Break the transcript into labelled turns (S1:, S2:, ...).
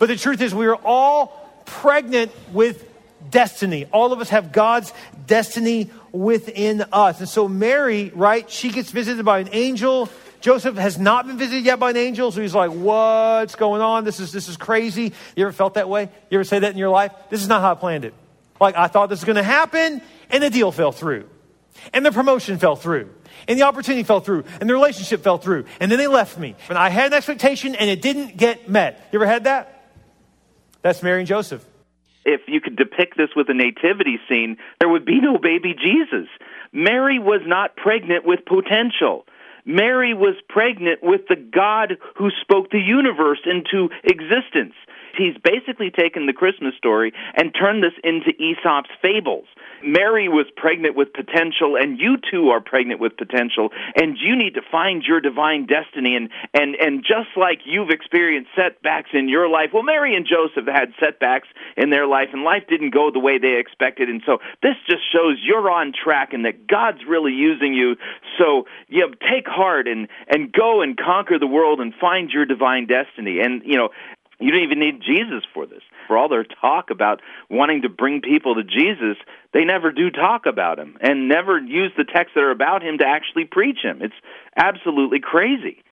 S1: But the truth is we are all pregnant with destiny. All of us have God's destiny within us. And so Mary, right, she gets visited by an angel. Joseph has not been visited yet by an angel, so he's like, what's going on? This is crazy. You ever felt that way? You ever say that in your life? This is not how I planned it. Like, I thought this was going to happen, and the deal fell through. And the promotion fell through. And the opportunity fell through. And the relationship fell through. And then they left me. And I had an expectation, and it didn't get met. You ever had that? That's Mary and Joseph.
S2: If you could depict this with a nativity scene, there would be no baby Jesus. Mary was not pregnant with potential. Mary was pregnant with the God who spoke the universe into existence. He's basically taken the Christmas story and turned this into Aesop's fables. Mary was pregnant with potential, and you too are pregnant with potential, and you need to find your divine destiny. And just like you've experienced setbacks in your life, well, Mary and Joseph had setbacks in their life, and life didn't go the way they expected. And so this just shows you're on track and that God's really using you. So, take heart and go and conquer the world and find your divine destiny. And, you don't even need Jesus for this. For all their talk about wanting to bring people to Jesus, they never do talk about him and never use the texts that are about him to actually preach him. It's absolutely crazy.